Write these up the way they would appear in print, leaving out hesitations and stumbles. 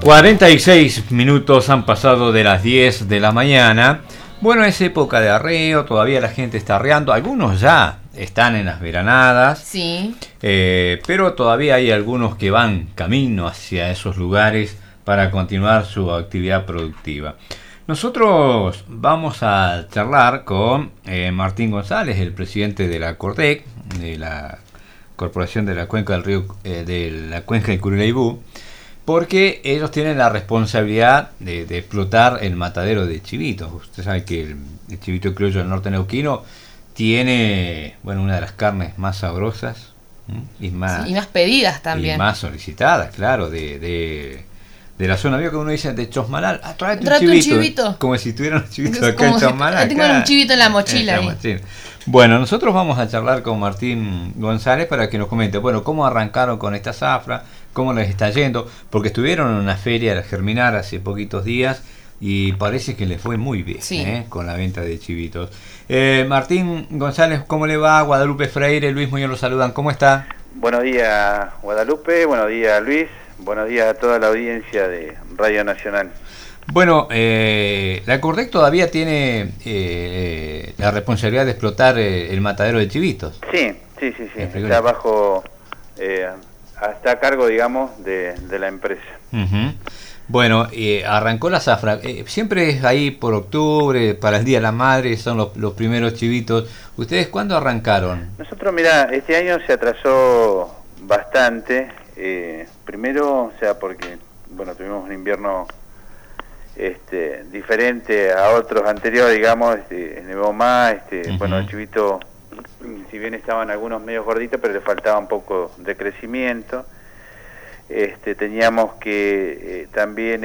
46 minutos han pasado de las 10 de la mañana. Bueno, es época de arreo, todavía la gente está arreando. Algunos ya están en las veranadas. Sí. Pero todavía hay algunos que van camino hacia esos lugares para continuar su actividad productiva. Nosotros vamos a charlar con Martín González, el presidente de la CORDEC, de la Corporación de la Cuenca del Río, de la Cuenca del Curulaibú, porque ellos tienen la responsabilidad de explotar el matadero de chivitos. Usted sabe que el chivito criollo del norte neuquino tiene, bueno, una de las carnes más sabrosas y más pedidas también. Y más solicitadas, claro, de la zona. Veo que uno dice de Chosmalal, tráete un chivito. Como si tuvieran un chivito acá en Chosmalal. Tengo un chivito en la mochila. Bueno, nosotros vamos a charlar con Martín González para que nos comente, bueno, cómo arrancaron con esta zafra, cómo les está yendo, porque estuvieron en una feria de Germinar hace poquitos días y parece que les fue muy bien, sí, con la venta de chivitos. Martín González, ¿cómo le va? Guadalupe Freire, Luis Muñoz los saludan, ¿cómo está? Buenos días, Guadalupe, buenos días, Luis, buenos días a toda la audiencia de Radio Nacional. Bueno, la CORDEC todavía tiene la responsabilidad de explotar el matadero de chivitos. Sí, está bajo, está a cargo, digamos, de la empresa. Uh-huh. Bueno, arrancó la zafra, siempre es ahí por octubre, para el Día de la Madre, son los primeros chivitos. ¿Ustedes cuándo arrancaron? Nosotros, mira, este año se atrasó bastante, primero, o sea, porque, bueno, tuvimos un invierno diferente a otros anteriores, digamos, nevó más, uh-huh. Bueno, el chivito, si bien estaban algunos medio gorditos, pero le faltaba un poco de crecimiento. Teníamos que también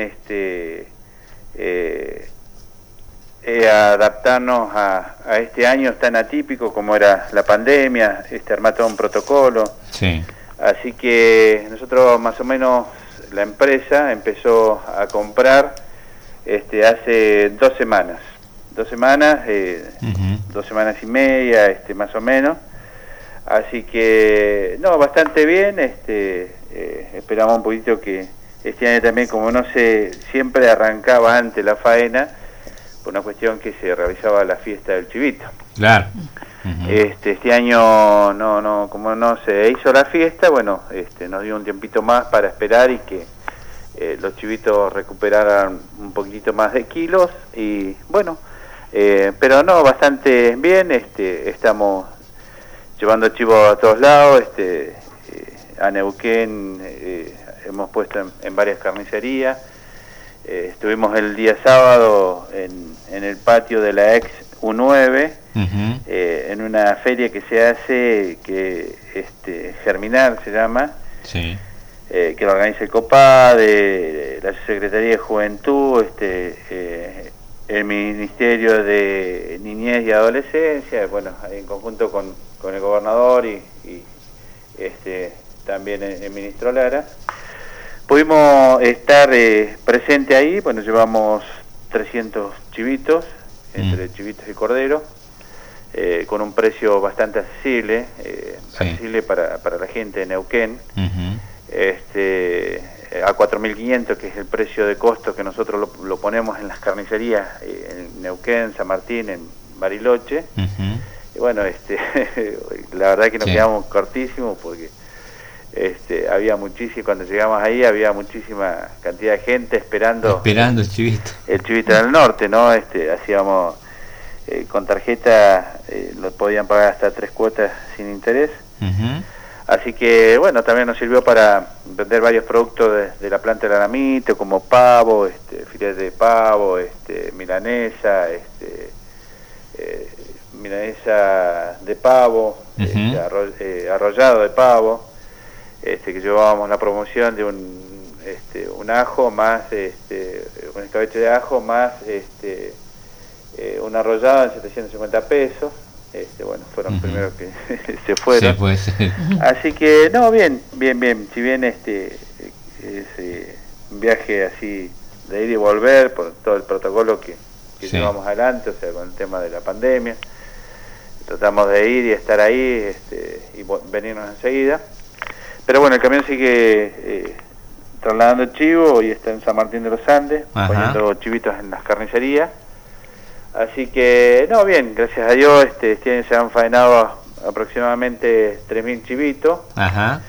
adaptarnos a este año tan atípico como era la pandemia, armar todo un protocolo. Sí. Así que nosotros más o menos, la empresa empezó a comprar hace 2 semanas, uh-huh. 2 semanas y media, más o menos. Así que, no, bastante bien, esperamos un poquito que este año también, como no se siempre arrancaba antes la faena, por una cuestión que se realizaba la fiesta del chivito. Claro. Uh-huh. Este año como no se hizo la fiesta, bueno, nos dio un tiempito más para esperar y que los chivitos recuperaran un poquitito más de kilos y bueno, pero no, bastante bien, estamos llevando chivos a todos lados, a Neuquén hemos puesto en varias carnicerías, estuvimos el día sábado en el patio de la ex U9, uh-huh. En una feria que se hace, que Germinar se llama, sí. Que lo organiza el COPA, de la Secretaría de Juventud, el Ministerio de Niñez y Adolescencia, bueno, en conjunto con el gobernador y también el ministro Lara. Pudimos estar presente ahí, bueno, llevamos 300 chivitos, entre chivitos y corderos, con un precio bastante accesible, accesible para la gente de Neuquén. Uh-huh. A 4.500, que es el precio de costo que nosotros lo ponemos en las carnicerías en Neuquén, San Martín, en Bariloche. Uh-huh. Y bueno, la verdad que nos quedamos cortísimos porque había muchísimo, cuando llegamos ahí había muchísima cantidad de gente esperando el chivito. El chivito del norte, ¿no? Hacíamos con tarjeta, lo podían pagar hasta 3 cuotas sin interés. Uh-huh. Así que, bueno, también nos sirvió para vender varios productos de la planta de Aramito, como pavo, filete de pavo, milanesa, milanesa de pavo, uh-huh. Arrollado de pavo, que llevábamos la promoción de un ajo más, un escabeche de ajo más, un arrollado en 750 pesos. Bueno, fueron los primeros que se fueron. Sí, puede ser. Así que, no, bien. Si bien es un viaje así de ir y volver por todo el protocolo que llevamos adelante, o sea, con el tema de la pandemia, tratamos de ir y estar ahí y venirnos enseguida. Pero bueno, el camión sigue trasladando chivo, y está en San Martín de los Andes, Ajá. poniendo chivitos en las carnicerías. Así que, no, bien, gracias a Dios, este año se han faenado aproximadamente 3.000 chivitos. Ajá.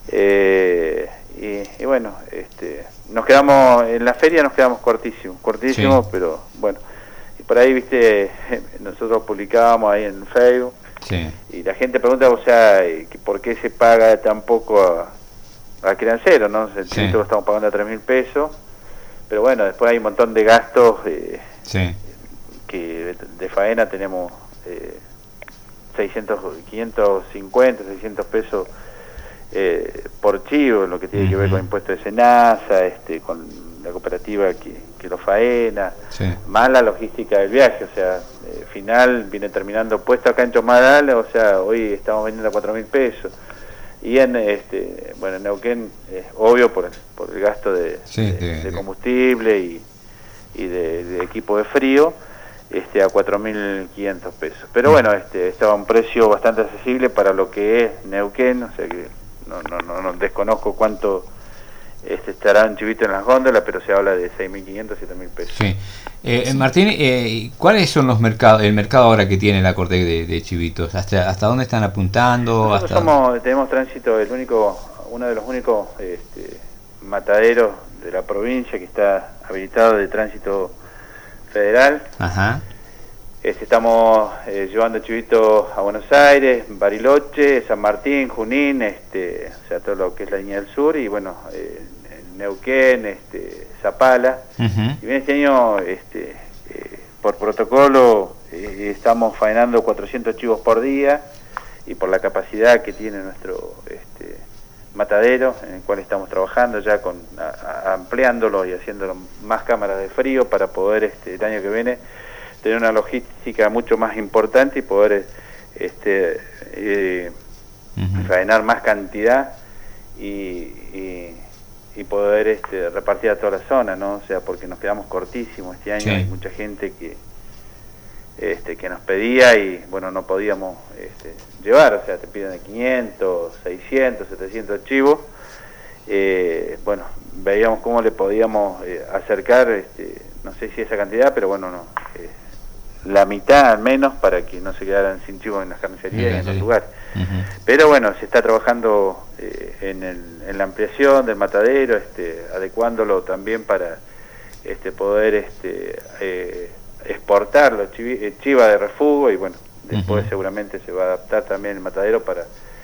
Y bueno, nos quedamos, en la feria nos quedamos cortísimos, Sí. pero bueno, y por ahí, viste, nosotros publicábamos ahí en Facebook, Sí. y la gente pregunta, o sea, que ¿por qué se paga tan poco al criancero, no? El Sí. chivito lo estamos pagando a 3.000 pesos, pero bueno, después hay un montón de gastos, Sí. que de faena tenemos 550, 600 pesos por chivo, lo que tiene que ver Ujú. con impuestos de Senasa, con la cooperativa que lo faena, Sí. más la logística del viaje, o sea, final viene terminando puesto acá en Chomadal, o sea, hoy estamos vendiendo a 4.000 pesos. Y en bueno, en Neuquén, obvio por el gasto de Sí, de combustible y de equipo de frío, a 4.500 pesos. Pero bueno, estaba a un precio bastante accesible para lo que es Neuquén, o sea que no desconozco cuánto estará un chivito en las góndolas, pero se habla de 6.500, 7.000 pesos. Sí. Martín, ¿cuáles son el mercado ahora que tiene la corte de chivitos? ¿Hasta dónde están apuntando? Nosotros tenemos tránsito, uno de los únicos mataderos de la provincia que está habilitado de tránsito federal. Ajá. Estamos llevando chivitos a Buenos Aires, Bariloche, San Martín, Junín, o sea, todo lo que es la línea del sur, y bueno, Neuquén, Zapala. Uh-huh. Y bien, este año, por protocolo, estamos faenando 400 chivos por día, y por la capacidad que tiene nuestro matadero, en el cual estamos trabajando ya ampliándolo y haciéndolo más cámaras de frío para poder el año que viene tener una logística mucho más importante y poder Uh-huh. faenar más cantidad y poder repartir a toda la zona, ¿no? O sea, porque nos quedamos cortísimos este año. Sí. Hay mucha gente que nos pedía y bueno, no podíamos llevar, o sea, te piden de 500, 600, 700 chivos. Bueno, veíamos cómo le podíamos acercar, no sé si esa cantidad, pero bueno, no, la mitad al menos, para que no se quedaran sin chivos en las carnicerías y en los lugares. Uh-huh. Pero bueno, se está trabajando en la ampliación del matadero, adecuándolo también para poder exportar los chivas de refugo, y bueno, después uh-huh. seguramente se va a adaptar también el matadero para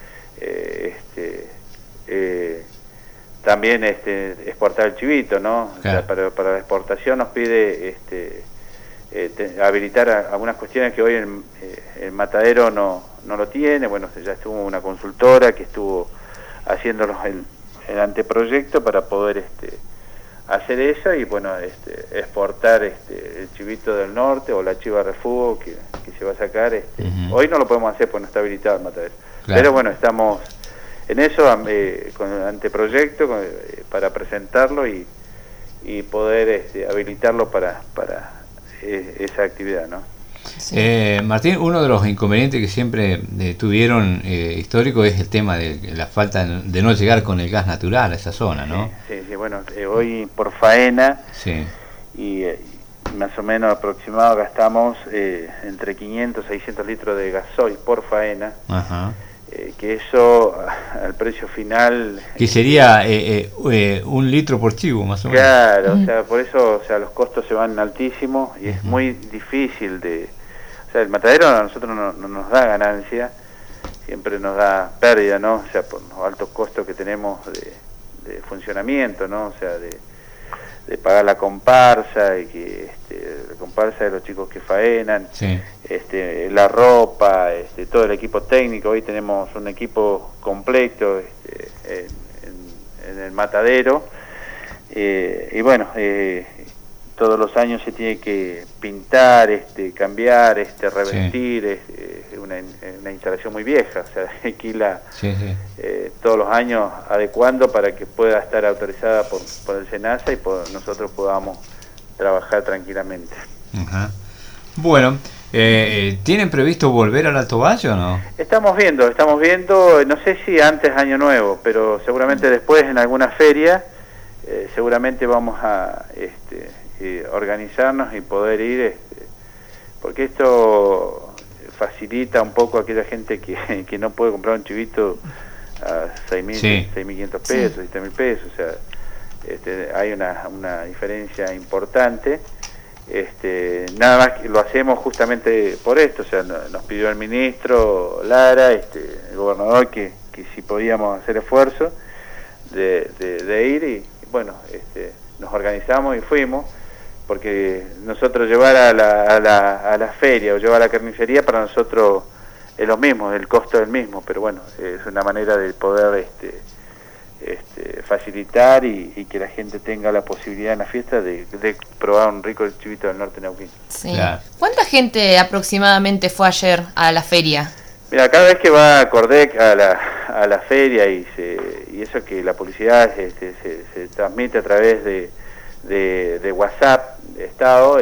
también exportar el chivito, ¿no? Claro. O sea, para la exportación nos pide habilitar algunas cuestiones que hoy el matadero no lo tiene. Bueno, ya estuvo una consultora que estuvo haciéndonos el anteproyecto para poder hacer eso, y bueno, exportar el chivito del norte o la chiva de refugo que se va a sacar. Uh-huh. Hoy no lo podemos hacer porque no está habilitado el matadero. Claro. Pero bueno, estamos en eso, con el anteproyecto para presentarlo y poder habilitarlo para esa actividad, ¿no? Sí. Martín, uno de los inconvenientes que siempre tuvieron histórico es el tema de la falta de no llegar con el gas natural a esa zona, ¿no? Sí, bueno, hoy por faena, sí. y más o menos aproximado gastamos entre 500 y 600 litros de gasoil por faena. Ajá. Que eso al precio final... Que sería 1 litro por chivo, más o menos. Claro, o sea, por eso, o sea, los costos se van altísimos y es muy difícil o sea, el matadero a nosotros no nos da ganancia, siempre nos da pérdida, ¿no? O sea, por los altos costos que tenemos de funcionamiento, ¿no? O sea, de pagar la comparsa, y que la comparsa de los chicos que faenan, sí. La ropa, todo el equipo técnico. Hoy tenemos un equipo completo en el matadero, y bueno, todos los años se tiene que pintar, cambiar, revestir. Sí. Una instalación muy vieja, o sea, alquila sí. todos los años, adecuando para que pueda estar autorizada por el Senasa y nosotros podamos trabajar tranquilamente. Uh-huh. Bueno, ¿tienen previsto volver al Alto Valle o no? Estamos viendo, no sé si antes Año Nuevo, pero seguramente después en alguna feria seguramente vamos a organizarnos y poder ir, porque esto facilita un poco a aquella gente que no puede comprar un chivito a 6.000, sí. 6.500 pesos, 7.000 pesos, o sea, hay una diferencia importante. Nada más que lo hacemos justamente por esto, o sea, nos pidió el ministro Lara, el gobernador, que si podíamos hacer esfuerzo de ir, y bueno, nos organizamos y fuimos, porque nosotros llevar a la feria o llevar a la carnicería para nosotros es lo mismo, el costo es el mismo, pero bueno, es una manera de poder facilitar y que la gente tenga la posibilidad en la fiesta de probar un rico chivito del norte neuquino. Sí. Claro. ¿Cuánta gente aproximadamente fue ayer a la feria? Mira, cada vez que va Cordec a la feria y eso que la publicidad se transmite a través de WhatsApp de Estado,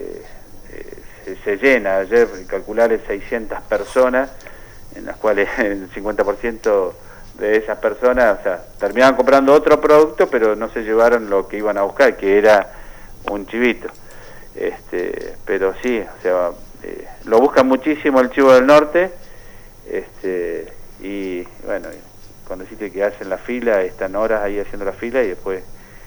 se llena. Ayer calcularle 600 personas, en las cuales el 50% de esas personas, o sea, terminaban comprando otro producto, pero no se llevaron lo que iban a buscar, que era un chivito. Pero sí, o sea, lo buscan muchísimo el chivo del norte, y bueno, cuando deciste que hacen la fila, están horas ahí haciendo la fila, y después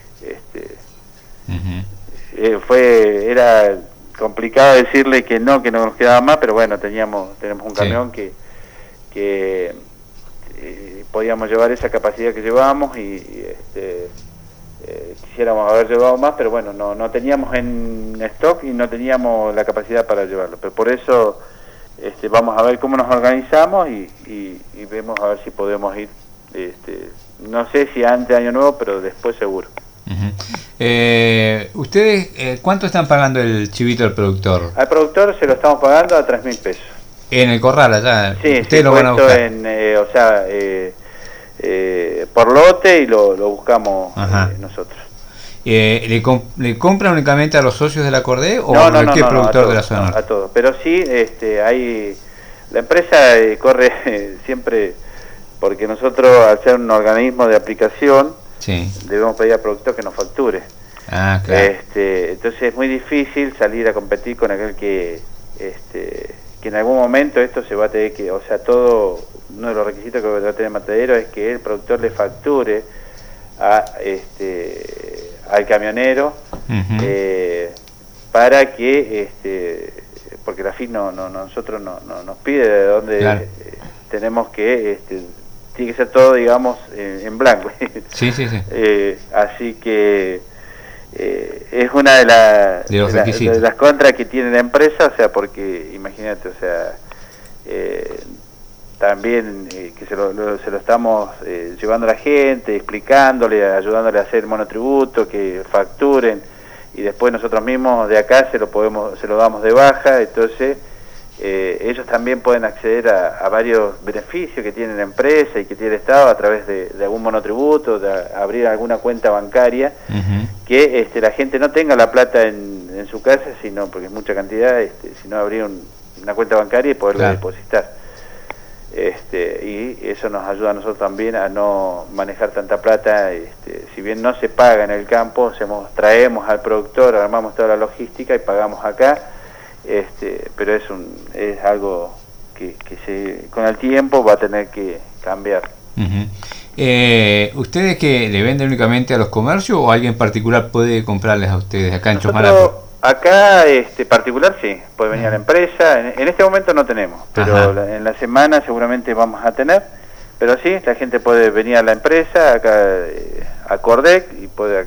era complicado decirle que no nos quedaba más, pero bueno, tenemos un camión que podíamos llevar esa capacidad que llevábamos, y quisiéramos haber llevado más, pero bueno, no teníamos en stock y no teníamos la capacidad para llevarlo, pero por eso vamos a ver cómo nos organizamos y vemos a ver si podemos ir, no sé si antes de Año Nuevo, pero después seguro. ¿Ustedes cuánto están pagando el chivito al productor? Al productor se lo estamos pagando a 3.000 pesos. En el corral allá, sí, ustedes lo van a buscar. Por lote, y lo buscamos nosotros. ¿Le compran únicamente a los socios de la Cordé o no, a cualquier productor de la zona? A todos, pero sí, la empresa corre siempre, porque nosotros, al ser un organismo de aplicación, sí, debemos pedir al productor que nos facture. Ah, claro. Entonces es muy difícil salir a competir con aquel que en algún momento esto se va a tener que, o sea, uno de los requisitos que va a tener Matadero es que el productor le facture al camionero, para que porque la FIN nosotros nos pide de dónde, claro, tenemos que tiene que ser todo, digamos, en blanco. Sí. Así que es una de las contras que tiene la empresa, o sea, porque imagínate, o sea, también que se lo estamos llevando a la gente, explicándole, ayudándole a hacer monotributo, que facturen, y después nosotros mismos de acá se lo damos de baja. Entonces ellos también pueden acceder a varios beneficios que tiene la empresa y que tiene el Estado a través de algún monotributo, de abrir alguna cuenta bancaria, que la gente no tenga la plata en su casa, sino, porque es mucha cantidad, sino abrir una cuenta bancaria y poderla, claro, depositar. Y eso nos ayuda a nosotros también a no manejar tanta plata. Si bien no se paga en el campo, traemos al productor, armamos toda la logística y pagamos acá, pero es algo que con el tiempo va a tener que cambiar. ¿Ustedes que le venden únicamente a los comercios o alguien particular puede comprarles a ustedes acá en Chosmalal? Acá, particular sí, puede venir a la empresa. En este momento no tenemos, pero en la semana seguramente vamos a tener. Pero sí, la gente puede venir a la empresa, acá a Cordec, y puede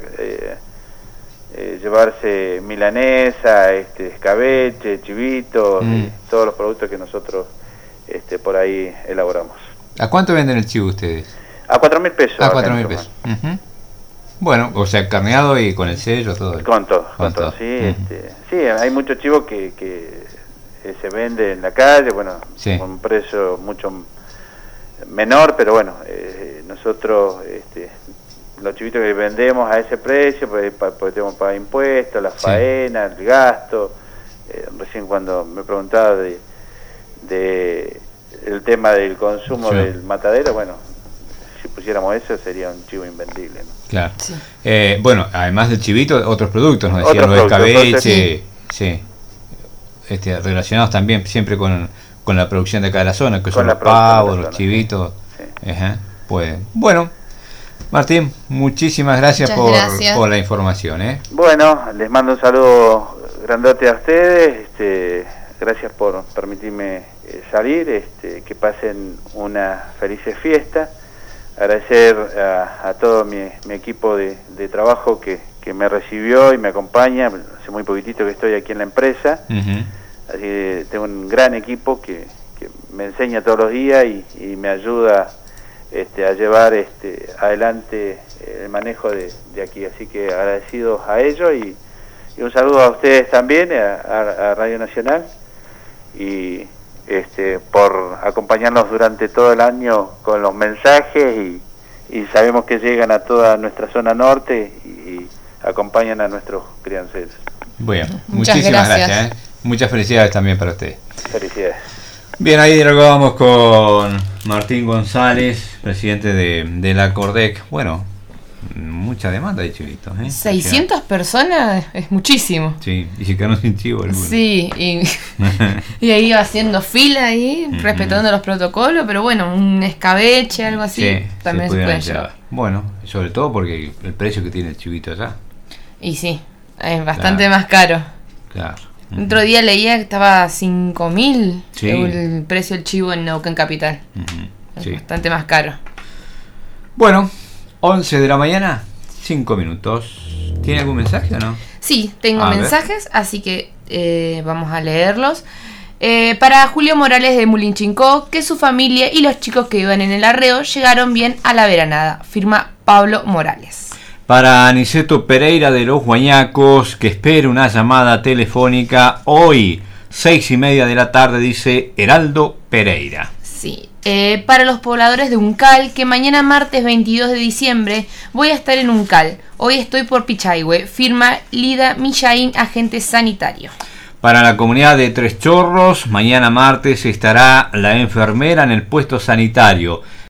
llevarse milanesa, escabeche, chivito, todos los productos que nosotros por ahí elaboramos. ¿A cuánto venden el chivo ustedes? A 4.000 pesos. A 4.000 pesos. Bueno, o sea, carneado y con el sello, todo. Con todo, sí. Sí, hay muchos chivos que se venden en la calle, bueno, sí, con un precio mucho menor, pero bueno, nosotros los chivitos que vendemos a ese precio, porque tenemos que pagar impuestos, la faena, el gasto. Recién cuando me preguntaba de el tema del consumo, sí, del matadero, bueno, si pusiéramos eso sería un chivo invendible, ¿no? Claro. Sí. Bueno, además del chivito, otros productos, nos decían Otros los productos, escabeche, sí. Relacionados también siempre con la producción de acá de la zona, que Con son la los producción de la pavos, los zona, chivitos. sí. Ajá, pues. Bueno, Martín, muchísimas gracias, Muchas gracias. por la información. Bueno, les mando un saludo grandote a ustedes, gracias por permitirme salir, que pasen una felices fiesta, agradecer a todo mi equipo de trabajo que me recibió y me acompaña, hace muy poquitito que estoy aquí en la empresa, así que tengo un gran equipo que me enseña todos los días y me ayuda a llevar adelante el manejo de aquí, así que agradecidos a ellos y un saludo a ustedes también, a Radio Nacional, y por acompañarnos durante todo el año con los mensajes y sabemos que llegan a toda nuestra zona norte y acompañan a nuestros crianceros. Bueno, Muchas muchísimas gracias. gracias. Muchas felicidades también para usted. Felicidades. Bien, ahí dialogamos con Martín González, presidente de la Cordec. Bueno, mucha demanda de chivitos, 600 personas es muchísimo. Sí, y se quedaron sin chivo algunos. Sí, y ahí iba haciendo fila ahí, respetando los protocolos, pero bueno, un escabeche, algo así, Sí, también se pudieron puede llevar. Bueno, sobre todo porque el precio que tiene el chivito allá. Y sí, es bastante Claro. más caro. Claro. Otro día leía que estaba 5.000 Sí. el precio del chivo en Neuquén Capital. Es Sí. bastante más caro. Bueno, 11 de la mañana, 5 minutos. ¿Tiene algún mensaje o no? Sí, tengo A ver. mensajes, así que vamos a leerlos. Para Julio Morales de Mulinchincó, que su familia y los chicos que iban en el arreo llegaron bien a la veranada. Firma Pablo Morales. Para Aniceto Pereira de Los Guañacos, que espera una llamada telefónica hoy, 6:30 de la tarde, dice Heraldo Pereira. Sí. Para los pobladores de Uncal, que mañana martes 22 de diciembre voy a estar en Uncal. Hoy estoy por Pichahue. Firma Lida Millaín, agente sanitario. Para la comunidad de Tres Chorros, mañana martes estará la enfermera en el puesto sanitario.